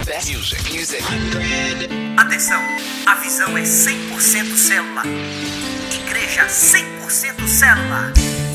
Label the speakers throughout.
Speaker 1: best music.
Speaker 2: Atenção, a visão é 100% célula. Igreja 100% célula.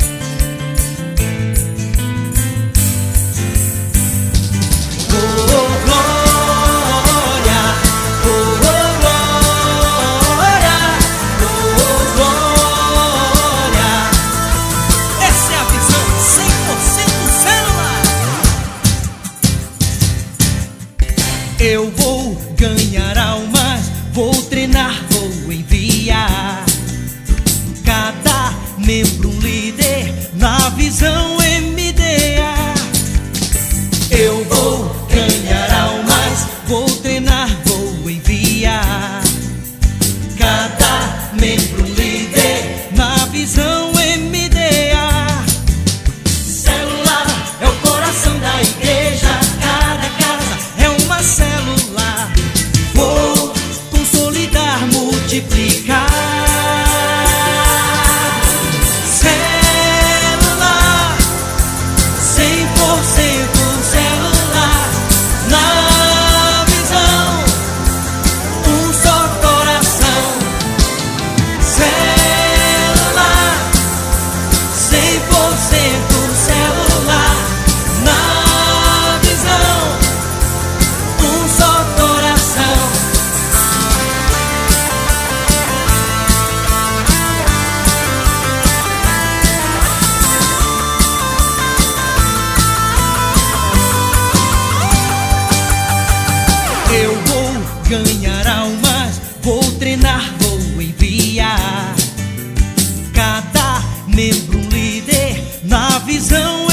Speaker 3: Eu vou ganhar almas, vou treinar, vou enviar cada membro um líder na visão MDA. Eu vou ganhar almas, vou treinar, vou enviar cada membro um líder na visão MDA. Célula é o coração da igreja, cada casa é uma célula. Vou consolidar, multiplicar. Célula 100% célula. Na visão, um só coração. Célula 100% célula. Na visão, um só coração. Eu vou ganhar almas, vou treinar, vou enviar cada membro um líder na visão